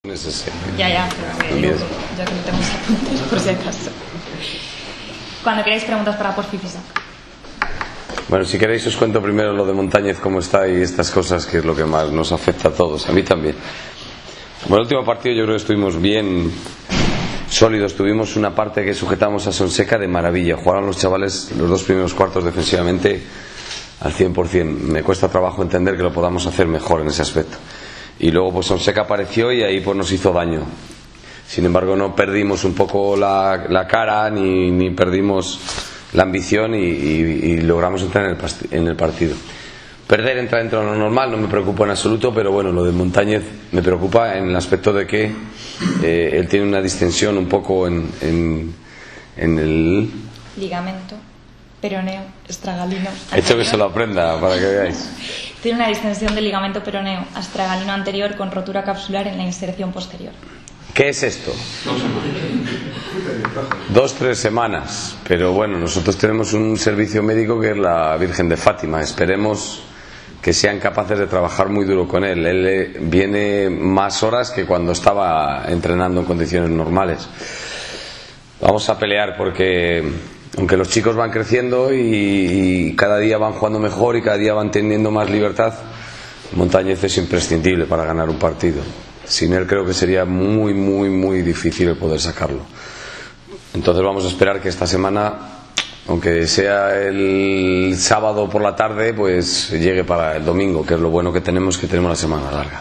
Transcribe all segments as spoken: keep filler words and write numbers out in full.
Es ese. Ya, ya, pero que digo, ya que no tenemos apuntes, por si acaso. Cuando queráis preguntas para Porfifisa. Bueno, si queréis os cuento primero lo de Montañez, cómo está y estas cosas, que es lo que más nos afecta a todos, a mí también. Bueno, el último partido yo creo que estuvimos bien sólidos, tuvimos una parte que sujetamos a Sonseca de maravilla, jugaron los chavales los dos primeros cuartos defensivamente al cien por cien, me cuesta trabajo entender que lo podamos hacer mejor en ese aspecto. Y luego pues Sonseca apareció y ahí pues nos hizo daño. Sin embargo no perdimos un poco la, la cara ni, ni perdimos la ambición y, y, y logramos entrar en el, en el partido. Perder entra dentro de lo normal, no me preocupa en absoluto, pero bueno, lo de Montañez me preocupa en el aspecto de que eh, él tiene una distensión un poco en, en, en el ligamento peroneo estragalino. He hecho que se lo aprenda para que veáis. Tiene una distensión del ligamento peroneo astragalino anterior con rotura capsular en la inserción posterior. ¿Qué es esto? Dos, tres semanas. Pero bueno, nosotros tenemos un servicio médico que es la Virgen de Fátima. Esperemos que sean capaces de trabajar muy duro con él. Él viene más horas que cuando estaba entrenando en condiciones normales. Vamos a pelear porque aunque los chicos van creciendo y, y cada día van jugando mejor y cada día van teniendo más libertad, Montañez es imprescindible para ganar un partido. Sin él creo que sería muy, muy, muy difícil el poder sacarlo. Entonces vamos a esperar que esta semana, aunque sea el sábado por la tarde, pues llegue para el domingo, que es lo bueno que tenemos, que tenemos la semana larga.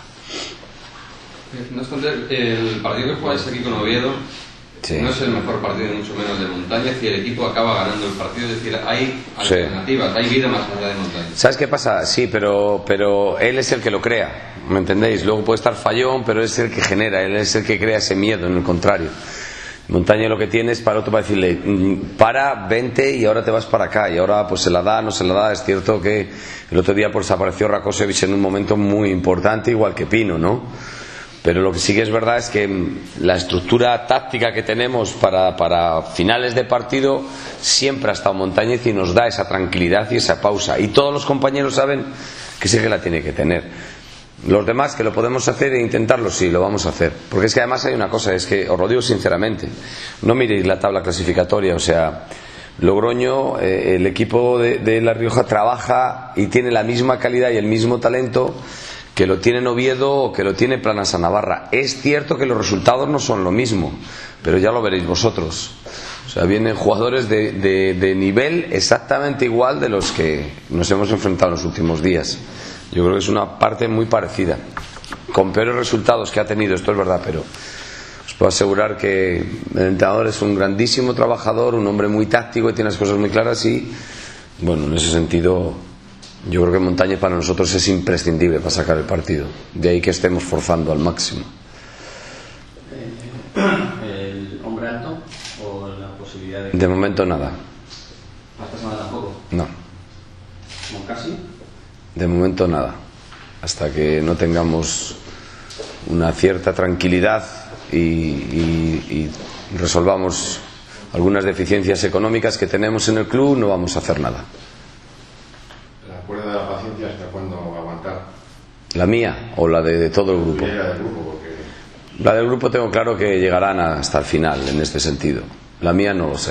No obstante, el partido que jugáis aquí con Oviedo, sí, no es el mejor partido, ni mucho menos de Montañez, y el equipo acaba ganando el partido. Es decir, hay alternativas, sí, hay vida más allá de Montañez. ¿Sabes qué pasa? Sí, pero, pero él es el que lo crea, ¿me entendéis? Luego puede estar fallón, pero es el que genera, él es el que crea ese miedo, en el contrario. Montaña lo que tiene es para otro, para decirle para, vente y ahora te vas para acá, y ahora pues se la da, no se la da. Es cierto que el otro día pues apareció Rakosevich en un momento muy importante, igual que Pino, ¿no? Pero lo que sí que es verdad es que la estructura táctica que tenemos para, para finales de partido siempre ha estado Montañez y nos da esa tranquilidad y esa pausa, y todos los compañeros saben que sí que la tiene que tener. Los demás que lo podemos hacer e intentarlo, sí, lo vamos a hacer, porque es que además hay una cosa, es que os lo digo sinceramente, no miréis la tabla clasificatoria, o sea, Logroño, eh, el equipo de, de La Rioja trabaja y tiene la misma calidad y el mismo talento que lo tiene Oviedo o que lo tiene Planasa Navarra. Es cierto que los resultados no son lo mismo, pero ya lo veréis vosotros. O sea, vienen jugadores de, de, de nivel exactamente igual de los que nos hemos enfrentado en los últimos días. Yo creo que es una parte muy parecida, con peores resultados que ha tenido, esto es verdad, pero os puedo asegurar que el entrenador es un grandísimo trabajador, un hombre muy táctico y tiene las cosas muy claras, y bueno, en ese sentido yo creo que Montañez para nosotros es imprescindible para sacar el partido, de ahí que estemos forzando al máximo. ¿El hombre alto o la posibilidad de...? De momento nada. ¿Esta semana tampoco? No. ¿Como casi? De momento nada, hasta que no tengamos una cierta tranquilidad y, y, y resolvamos algunas deficiencias económicas que tenemos en el club, no vamos a hacer nada. ¿La cuerda de la paciencia hasta cuándo va a aguantar? ¿La mía o la de, de todo el grupo? La del grupo, porque... La del grupo tengo claro que llegarán hasta el final en este sentido. La mía no lo sé.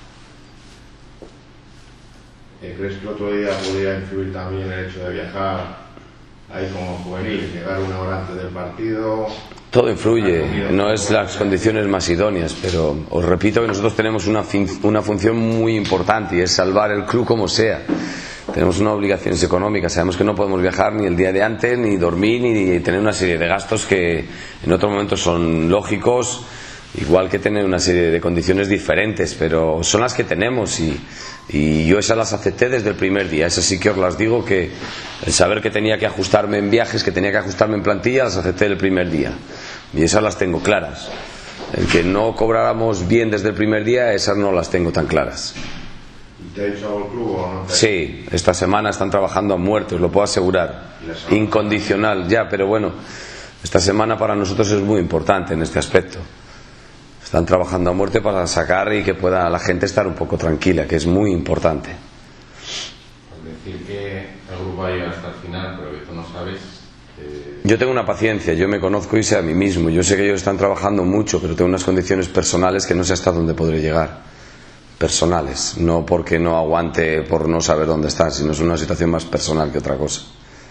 ¿Crees que el otro día podría influir también el hecho de viajar ahí como juvenil, llegar una hora antes del partido? Todo influye, no es las condiciones más idóneas, pero os repito que nosotros tenemos una, fin, una función muy importante, y es salvar el club como sea. Tenemos unas obligaciones económicas, sabemos que no podemos viajar ni el día de antes, ni dormir, ni tener una serie de gastos que en otros momentos son lógicos, igual que tener una serie de condiciones diferentes, pero son las que tenemos, y, y yo esas las acepté desde el primer día. Esas sí que os las digo, que el saber que tenía que ajustarme en viajes, que tenía que ajustarme en plantilla, las acepté el primer día, y esas las tengo claras. El que no cobráramos bien desde el primer día, esas no las tengo tan claras. ¿Te ha dicho algo el club o no? Sí, esta semana están trabajando a muerte, os lo puedo asegurar, incondicional ya, pero bueno, esta semana para nosotros es muy importante en este aspecto. Están trabajando a muerte para sacar y que pueda la gente estar un poco tranquila, que es muy importante. Decir que el grupo va a llegar hasta el final, pero que tú no sabes, eh, Yo tengo una paciencia, yo me conozco y sé a mí mismo. Yo sé que ellos están trabajando mucho, pero tengo unas condiciones personales que no sé hasta dónde podré llegar. Personales, no porque no aguante por no saber dónde están, sino es una situación más personal que otra cosa.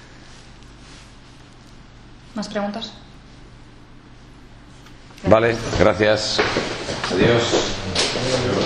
¿Más preguntas? Vale, gracias. Adiós.